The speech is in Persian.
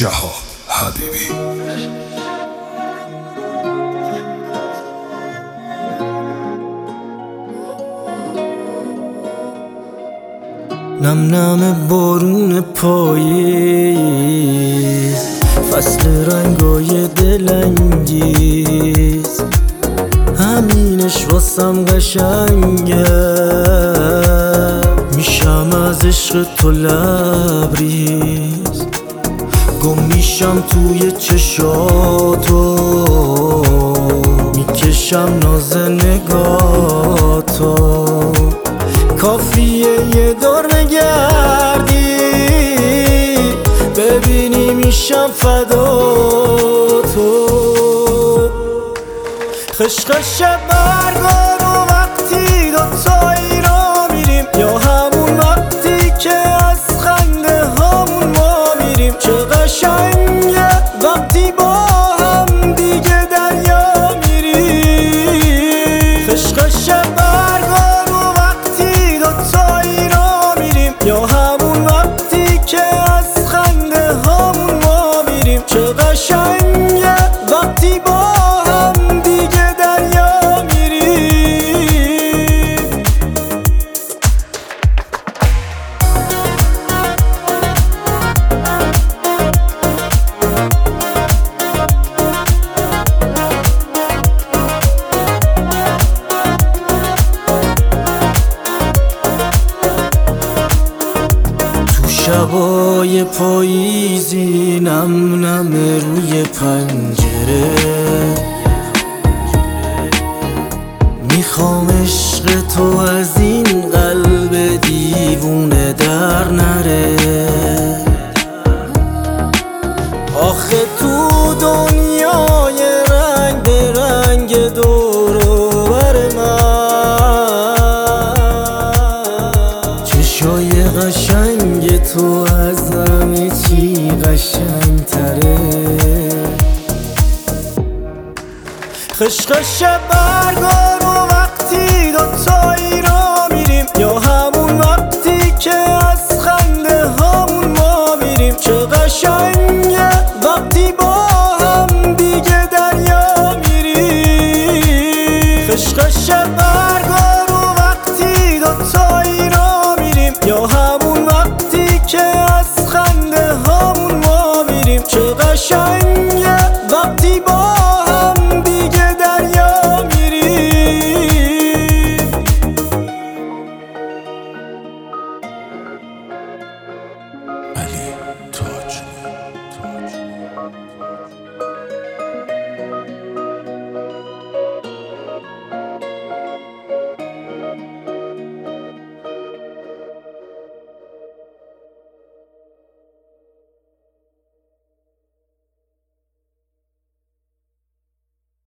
جهاد حبیبی. نم نم بارون پاییز، فصل رنگای دلانگیز، همینش واسم قشنگه. میشم از عشق تو لبریز، گم میشم توی چشاتو، میکشم ناز نگاتو. کافیه یه دور بگردی ببینی میشم فدا تو. خشخش برگا رو وقتی دوتایی را میریم، یا همون وقتی که از خنده هامون ما میریم. چه قشنگه وقتی با هم دیگه دریا میریم. خشخش برگا رو وقتی دوتایی را میریم، یا همون وقتی که از خنده هامون ما میریم. چه قشنگه وقتی با هم دیگه دریا میریم. تو شبای پاییزی نم نم روی پنجره، میخوام عشق تو از این قلب دیوونه در نره. آخه تو دنیای رنگ به رنگ دور و بر من، چشای قشنگ تو از همه چی قشنگ تره. خشخش برگا رو وقتی دوتایی را میریم، یا همون وقتی که از خنده هامون ما میریم. چه قشنگه وقتی با هم دیگه دریا میریم. خشخش برگا رو وقتی دوتایی را میریم، یا همون وقتی که از خنده هامون ما میریم. چه قشنگه وقتی با